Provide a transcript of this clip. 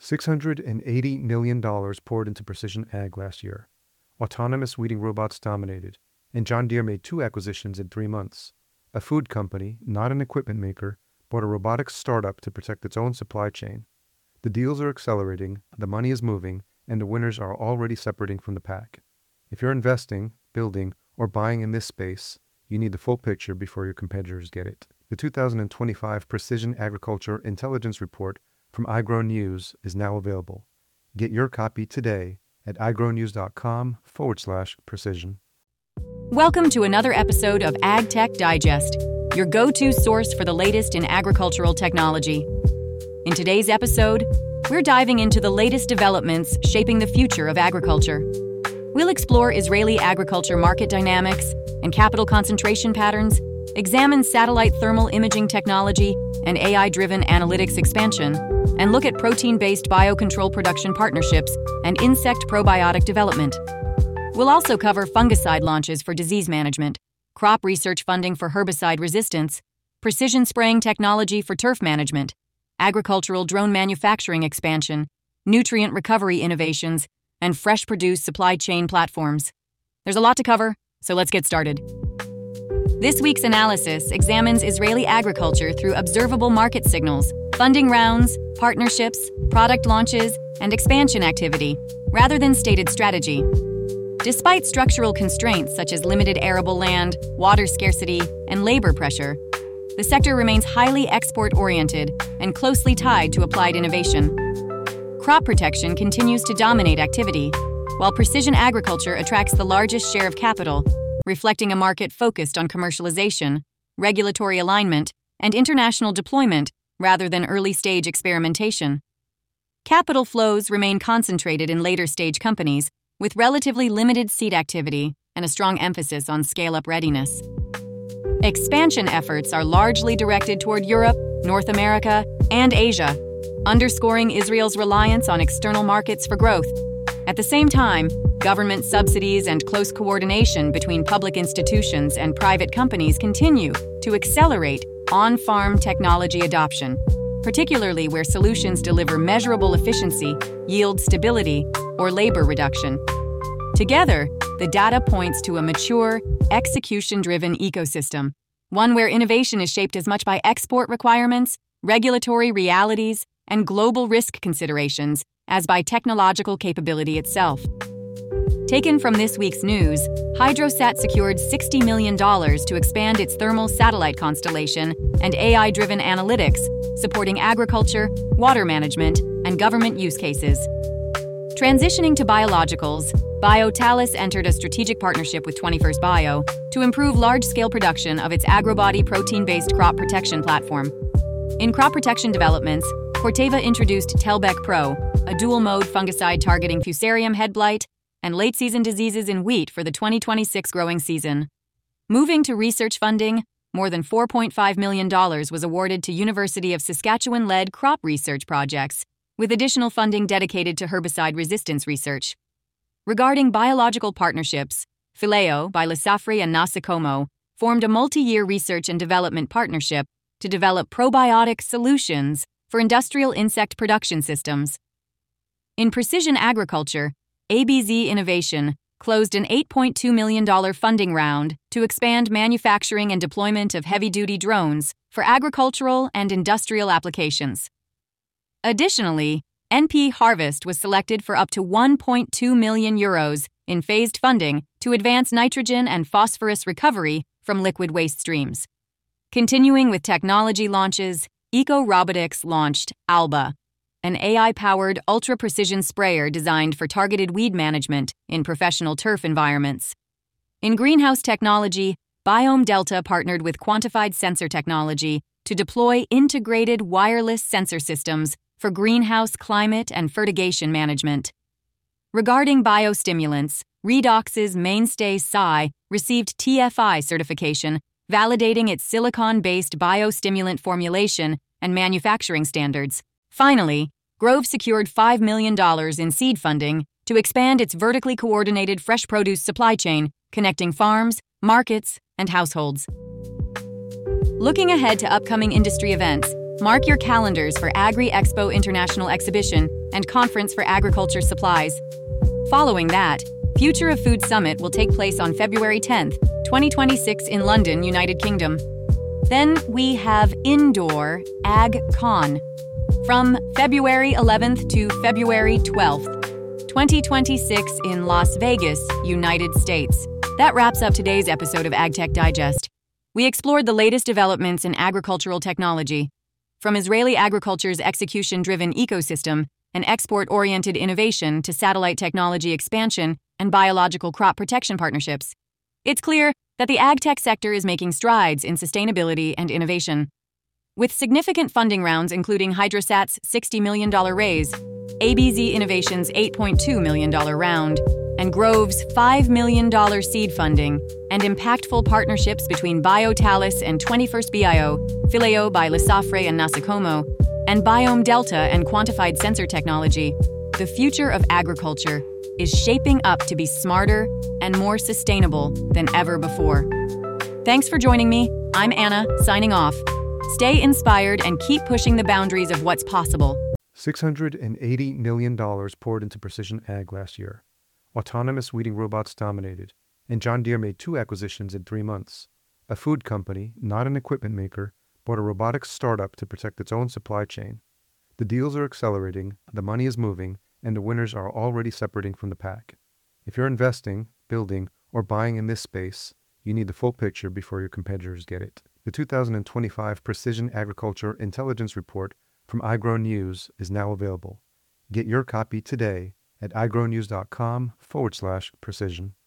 $680 million poured into precision ag last year. Autonomous weeding robots dominated, and John Deere made 2 acquisitions in 3 months. A food company, not an equipment maker, bought a robotics startup to protect its own supply chain. The deals are accelerating, the money is moving, and the winners are already separating from the pack. If you're investing, building, or buying in this space, you need the full picture before your competitors get it. The 2025 Precision Agriculture Intelligence Report from iGrowNews is now available. Get your copy today at igrownews.com/precision. Welcome to another episode of AgTech Digest, your go-to source for the latest in agricultural technology. In today's episode, we're diving into the latest developments shaping the future of agriculture. We'll explore Israeli agriculture market dynamics and capital concentration patterns, examine satellite thermal imaging technology and AI-driven analytics expansion, and look at protein-based biocontrol production partnerships and insect probiotic development. We'll also cover fungicide launches for disease management, crop research funding for herbicide resistance, precision spraying technology for turf management, agricultural drone manufacturing expansion, nutrient recovery innovations, and fresh produce supply chain platforms. There's a lot to cover, so let's get started. This week's analysis examines Israeli agriculture through observable market signals, funding rounds, partnerships, product launches, and expansion activity, rather than stated strategy. Despite structural constraints such as limited arable land, water scarcity, and labor pressure, the sector remains highly export-oriented and closely tied to applied innovation. Crop protection continues to dominate activity, while precision agriculture attracts the largest share of capital, reflecting a market focused on commercialization, regulatory alignment, and international deployment rather than early-stage experimentation. Capital flows remain concentrated in later-stage companies with relatively limited seed activity and a strong emphasis on scale-up readiness. Expansion efforts are largely directed toward Europe, North America, and Asia, underscoring Israel's reliance on external markets for growth. At the same time, government subsidies and close coordination between public institutions and private companies continue to accelerate on-farm technology adoption, particularly where solutions deliver measurable efficiency, yield stability, or labor reduction. Together, the data points to a mature, execution-driven ecosystem, one where innovation is shaped as much by export requirements, regulatory realities, and global risk considerations as by technological capability itself. Taken from this week's news, Hydrosat secured $60 million to expand its thermal satellite constellation and AI-driven analytics, supporting agriculture, water management, and government use cases. Transitioning to biologicals, BioTalus entered a strategic partnership with 21st Bio to improve large-scale production of its agrobody protein-based crop protection platform. In crop protection developments, Corteva introduced Telbec Pro, a dual-mode fungicide targeting Fusarium head blight and late-season diseases in wheat for the 2026 growing season. Moving to research funding, more than $4.5 million was awarded to University of Saskatchewan-led crop research projects, with additional funding dedicated to herbicide resistance research. Regarding biological partnerships, Phileo by Lasafri and Nasicomo formed a multi-year research and development partnership to develop probiotic solutions for industrial insect production systems. In precision agriculture, ABZ Innovation closed an $8.2 million funding round to expand manufacturing and deployment of heavy-duty drones for agricultural and industrial applications. Additionally, NP Harvest was selected for up to €1.2 million in phased funding to advance nitrogen and phosphorus recovery from liquid waste streams. Continuing with technology launches, EcoRobotics launched Alba, an AI-powered ultra-precision sprayer designed for targeted weed management in professional turf environments. In greenhouse technology, Biome Delta partnered with Quantified Sensor Technology to deploy integrated wireless sensor systems for greenhouse climate and fertigation management. Regarding biostimulants, Redox's mainstay Psy received TFI certification, validating its silicon-based biostimulant formulation and manufacturing standards. Finally, Grove secured $5 million in seed funding to expand its vertically coordinated fresh produce supply chain, connecting farms, markets, and households. Looking ahead to upcoming industry events, Mark your calendars for Agri Expo International Exhibition and Conference for Agriculture Supplies. Following that, Future of Food Summit will take place on February 10th, 2026 in London, United Kingdom. Then we have Indoor AgCon from February 11th to February 12th, 2026 in Las Vegas, United States. That wraps up today's episode of AgTech Digest. We explored the latest developments in agricultural technology, from Israeli agriculture's execution-driven ecosystem and export-oriented innovation to satellite technology expansion and biological crop protection partnerships. It's clear that the agtech sector is making strides in sustainability and innovation. With significant funding rounds including Hydrosat's $60 million raise, ABZ Innovation's $8.2 million round, and Grove's $5 million seed funding, and impactful partnerships between Biotalis and 21st Bio, Phileo by Lisafre and Nasacomo, and Biome Delta and quantified sensor technology, the future of agriculture is shaping up to be smarter and more sustainable than ever before. Thanks for joining me. I'm Anna, signing off. Stay inspired and keep pushing the boundaries of what's possible. $680 million poured into precision ag last year. Autonomous weeding robots dominated, and John Deere made 2 acquisitions in 3 months. A food company, not an equipment maker, bought a robotics startup to protect its own supply chain. The deals are accelerating, the money is moving, and the winners are already separating from the pack. If you're investing, building, or buying in this space, you need the full picture before your competitors get it. The 2025 Precision Agriculture Intelligence Report from iGrowNews is now available. Get your copy today at igrownews.com/precision.